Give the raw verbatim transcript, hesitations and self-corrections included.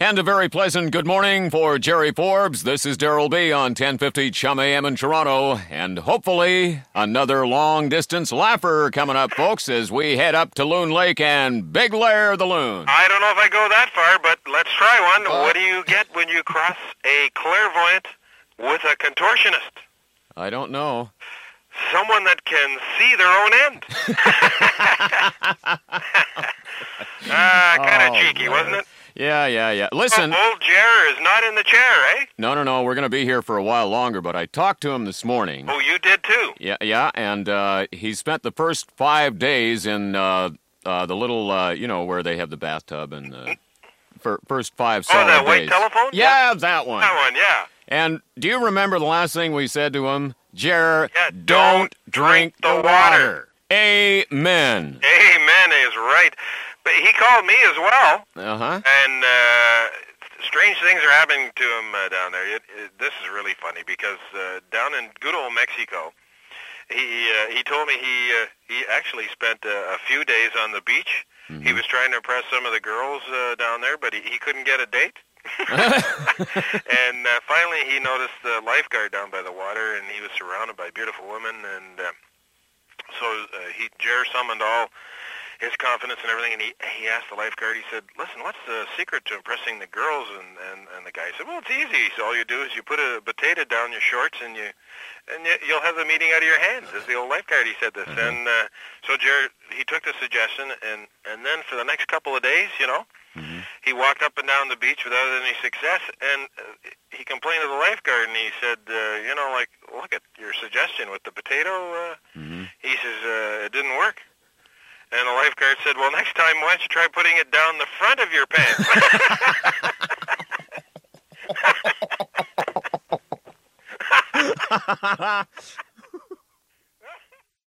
And a very pleasant good morning for Jerry Forbes. This is Daryl B. on ten fifty Chum A M in Toronto. And hopefully another long-distance laugher coming up, folks, as we head up to Loon Lake and Big Lair the Loon. I don't know if I go that far, but let's try one. Uh, what do you get when you cross a clairvoyant with a contortionist? I don't know. Someone that can see their own end. Ah, uh, kind of oh, cheeky, man. Wasn't it? Yeah, yeah, yeah. Listen. Oh, old Jer is not in the chair, eh? No, no, no. We're going to be here for a while longer, but I talked to him this morning. Oh, you did too? Yeah, yeah, and uh, he spent the first five days in uh, uh, the little, uh, you know, where they have the bathtub and the fir- first five solid days. Oh, that white telephone? Yeah, yeah, that one. That one, yeah. And do you remember the last thing we said to him? Jer, yeah, don't, don't drink, drink the water. water. Amen. Amen is right. But he called me as well. Uh-huh. And uh, strange things are happening to him uh, down there. It, it, this is really funny because uh, down in good old Mexico, he uh, he told me he uh, he actually spent uh, a few days on the beach. Mm-hmm. He was trying to impress some of the girls uh, down there, but he, he couldn't get a date. And uh, finally he noticed the lifeguard down by the water, and he was surrounded by beautiful women. And uh, so uh, he Jer summoned all his confidence and everything, and he he asked the lifeguard, he said, listen, what's the secret to impressing the girls? And, and, and the guy said, well, it's easy. So all you do is you put a potato down your shorts, and, you, and you, you'll have the meeting out of your hands. As the old lifeguard, he said this. Mm-hmm. And uh, so Jared, he took the suggestion, and, and then for the next couple of days, you know, mm-hmm. he walked up and down the beach without any success, and uh, he complained to the lifeguard, and he said, uh, you know, like, look at your suggestion with the potato. Uh, mm-hmm. He says, uh, it didn't work. And the lifeguard said, well, next time, why don't you try putting it down the front of your pants?